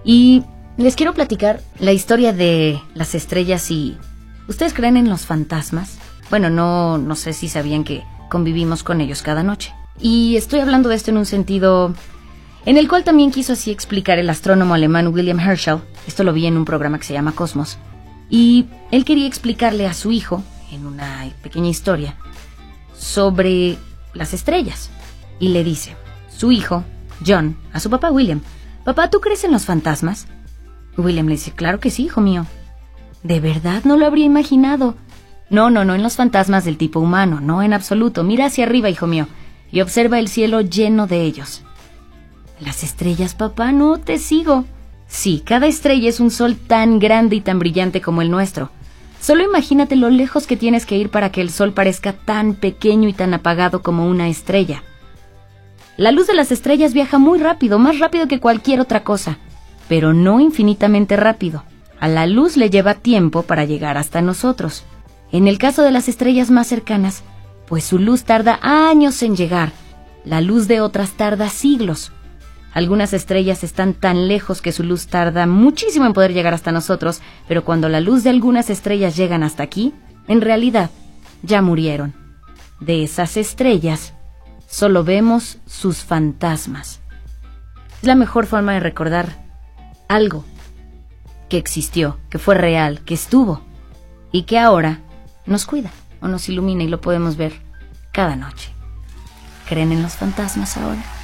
Y les quiero platicar la historia de las estrellas y... ¿Ustedes creen en los fantasmas? Bueno, no sé si sabían que convivimos con ellos cada noche. Y estoy hablando de esto en un sentido en el cual también quiso así explicar el astrónomo alemán William Herschel. Esto lo vi en un programa que se llama Cosmos. Y él quería explicarle a su hijo, en una pequeña historia, sobre las estrellas. Y le dice, su hijo, John, a su papá William: papá, ¿tú crees en los fantasmas? William le dice, claro que sí, hijo mío. ¿De verdad? No lo habría imaginado. No, en los fantasmas del tipo humano, no en absoluto. Mira hacia arriba, hijo mío, y observa el cielo lleno de ellos. ¿Las estrellas, papá? No te sigo. Sí, cada estrella es un sol tan grande y tan brillante como el nuestro. Solo imagínate lo lejos que tienes que ir para que el sol parezca tan pequeño y tan apagado como una estrella. La luz de las estrellas viaja muy rápido, más rápido que cualquier otra cosa, pero no infinitamente rápido. A la luz le lleva tiempo para llegar hasta nosotros. En el caso de las estrellas más cercanas, pues su luz tarda años en llegar. La luz de otras tarda siglos. Algunas estrellas están tan lejos que su luz tarda muchísimo en poder llegar hasta nosotros, pero cuando la luz de algunas estrellas llegan hasta aquí, en realidad ya murieron. De esas estrellas, solo vemos sus fantasmas. Es la mejor forma de recordar algo que existió, que fue real, que estuvo y que ahora nos cuida o nos ilumina y lo podemos ver cada noche. ¿Creen en los fantasmas ahora?